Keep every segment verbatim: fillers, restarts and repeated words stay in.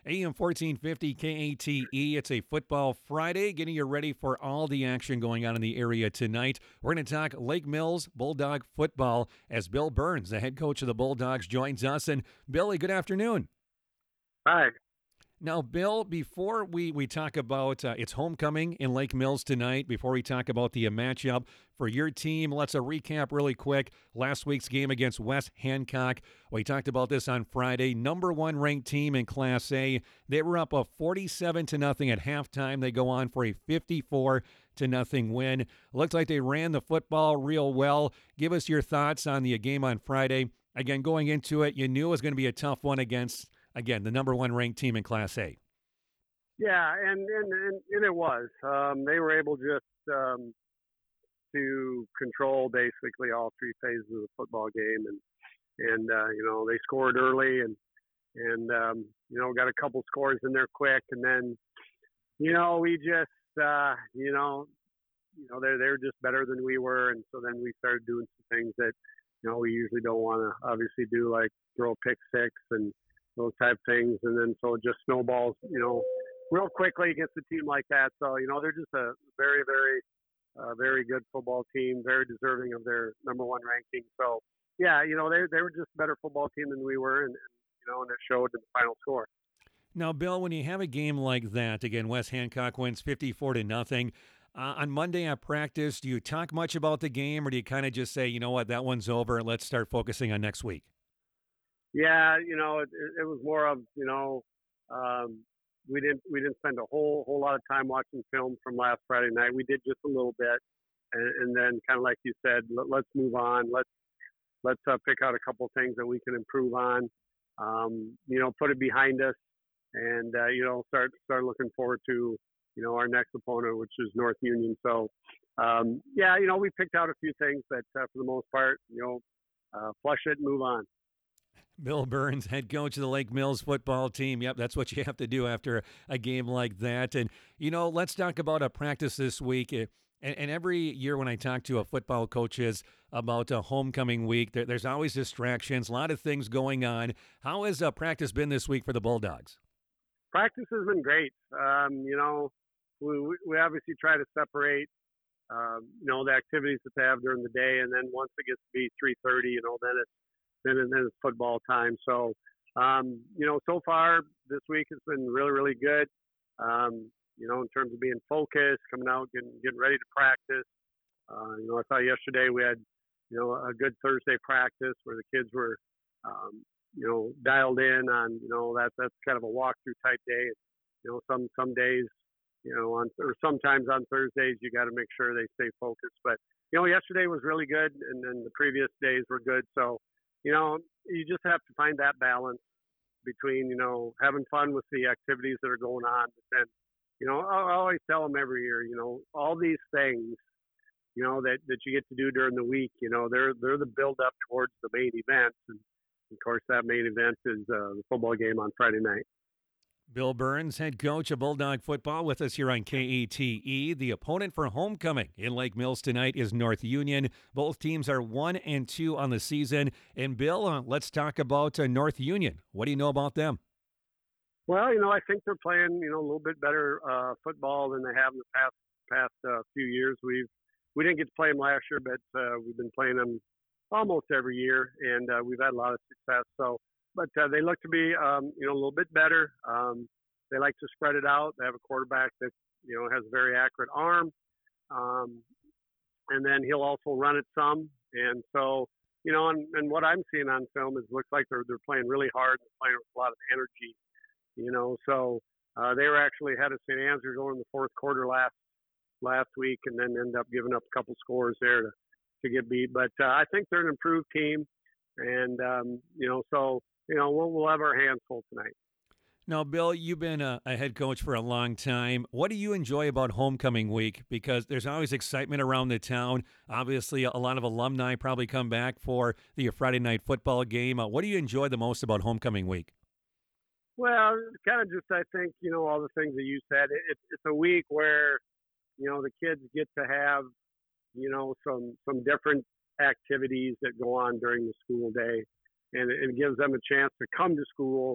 A M fourteen fifty K A T E. It's a football Friday, getting you ready for all the action going on in the area tonight. We're going to talk Lake Mills Bulldog football as Bill Burns, the head coach of the Bulldogs, joins us. And Billy, good afternoon. Hi. Now, Bill, before we, we talk about uh, its homecoming in Lake Mills tonight, before we talk about the uh, matchup for your team, let's uh, recap really quick last week's game against West Hancock. We talked about this on Friday. Number one ranked team in Class A. They were up a forty-seven to nothing at halftime. They go on for a fifty-four to nothing win. Looks like they ran the football real well. Give us your thoughts on the uh, game on Friday. Again, going into it, you knew it was going to be a tough one against, again, the number one ranked team in Class A. Yeah, and and, and, and it was. Um, they were able just um, to control basically all three phases of the football game, and and uh, you know they scored early, and and um, you know got a couple scores in there quick, and then you know we just uh, you know you know they're they're just better than we were, and so then we started doing some things that you know we usually don't want to obviously do, like throw a pick six and those type things, and then so it just snowballs, you know, real quickly against a team like that. So, you know, they're just a very, very, uh, very good football team, very deserving of their number one ranking. So, yeah, you know, they they were just a better football team than we were, and, and you know, and it showed in the final score. Now, Bill, when you have a game like that, again, West Hancock wins fifty-four to nothing. Uh, on Monday at practice, do you talk much about the game, or do you kind of just say, you know what, that one's over, let's start focusing on next week? Yeah, you know, it, it was more of, you know, um, we didn't we didn't spend a whole whole lot of time watching film from last Friday night. We did just a little bit, and, and then kind of like you said, let, let's move on. Let's let's uh, pick out a couple things that we can improve on. Um, you know, put it behind us, and uh, you know, start start looking forward to you know our next opponent, which is North Union. So, um, yeah, you know, we picked out a few things that, uh, for the most part, you know, uh, flush it and move on. Bill Burns, head coach of the Lake Mills football team. Yep, that's what you have to do after a game like that. And, you know, let's talk about a practice this week. And, and every year when I talk to a football coaches about a homecoming week, there, there's always distractions, a lot of things going on. How has uh, practice been this week for the Bulldogs? Practice has been great. Um, you know, we, we obviously try to separate, um, you know, the activities that they have during the day. And then once it gets to be three thirty, you know, then it's, then, then it's football time. So, um, you know, so far this week has been really, really good. Um, you know, in terms of being focused, coming out, getting, getting ready to practice. Uh, you know, I thought yesterday we had, you know, a good Thursday practice where the kids were, um, you know, dialed in on, you know, that that's kind of a walkthrough type day. You know, some, some days, you know, on, or sometimes on Thursdays, you got to make sure they stay focused. But, you know, yesterday was really good, and then the previous days were good. So, you know, you just have to find that balance between, you know, having fun with the activities that are going on. But then, you know, I always tell them every year, you know, all these things, you know, that, that you get to do during the week, you know, they're, they're the build up towards the main event. And of course, that main event is uh, the football game on Friday night. Bill Burns, head coach of Bulldog football, with us here on K A T E. The opponent for homecoming in Lake Mills tonight is North Union. Both teams are one and two on the season. And Bill, uh, let's talk about uh, North Union. What do you know about them? Well, you know, I think they're playing, you know, a little bit better uh, football than they have in the past past uh, few years. We've we didn't get to play them last year, but uh, we've been playing them almost every year, and uh, we've had a lot of success. So. But uh, they look to be, um, you know, a little bit better. Um, they like to spread it out. They have a quarterback that, you know, has a very accurate arm. Um, and then he'll also run it some. And so, you know, and, and what I'm seeing on film is looks like they're, they're playing really hard and playing with a lot of energy, you know. So uh, they were actually ahead of Saint Andrews going in the fourth quarter last last week, and then end up giving up a couple scores there to, to get beat. But uh, I think they're an improved team. And, um, you know, so, you know, we'll, we'll have our hands full tonight. Now, Bill, you've been a, a head coach for a long time. What do you enjoy about homecoming week? Because there's always excitement around the town. Obviously, a lot of alumni probably come back for the Friday night football game. Uh, what do you enjoy the most about homecoming week? Well, kind of just, I think, you know, all the things that you said. It, it's a week where, you know, the kids get to have, you know, some, some different activities that go on during the school day. And it, it gives them a chance to come to school,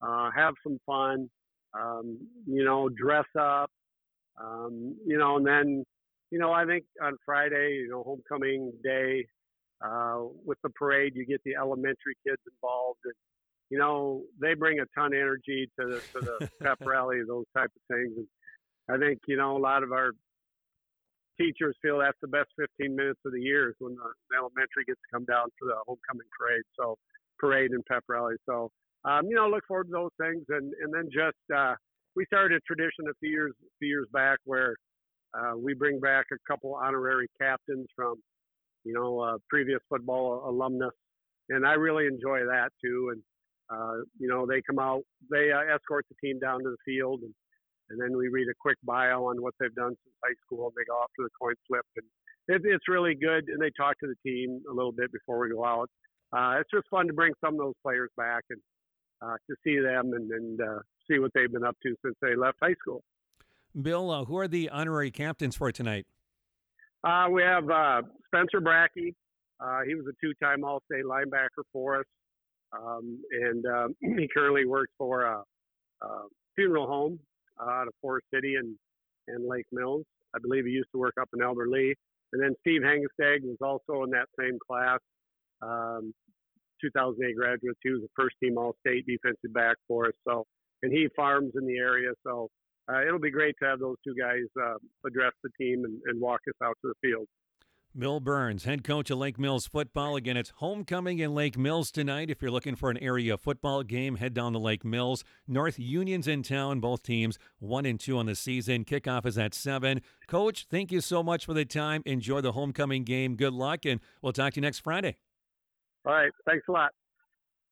uh, have some fun, um, you know, dress up, um, you know, and then, you know, I think on Friday, you know, homecoming day, uh, with the parade, you get the elementary kids involved, and you know, they bring a ton of energy to the, to the pep rally, those type of things. And I think, you know, a lot of our teachers feel that's the best fifteen minutes of the year is when the, the elementary gets to come down for the homecoming parade. So parade and pep rally. So, um, you know, look forward to those things. And, and then just, uh, we started a tradition a few years, a few years back where, uh, we bring back a couple honorary captains from, you know, uh, previous football alumnus. And I really enjoy that too. And, uh, you know, they come out, they uh, escort the team down to the field, and, and then we read a quick bio on what they've done since high school, and they go off to the coin flip. And it, it's really good. And they talk to the team a little bit before we go out. Uh, it's just fun to bring some of those players back and uh, to see them and, and uh, see what they've been up to since they left high school. Bill, uh, who are the honorary captains for tonight? Uh, we have uh, Spencer Brackey. Uh, he was a two-time All-State linebacker for us, um, and um, he currently works for a, a funeral home uh, out of Forest City and, and Lake Mills. I believe he used to work up in Albert Lee. And then Steve Hangesteg was also in that same class, um, two thousand eight graduate. He was a first-team All-State defensive back for us. So, and he farms in the area. So uh, it'll be great to have those two guys uh, address the team and, and walk us out to the field. Bill Burns, head coach of Lake Mills football. Again, it's homecoming in Lake Mills tonight. If you're looking for an area football game, head down to Lake Mills. North Union's in town, both teams one and two on the season. Kickoff is at seven. Coach, thank you so much for the time. Enjoy the homecoming game. Good luck, and we'll talk to you next Friday. All right. Thanks a lot.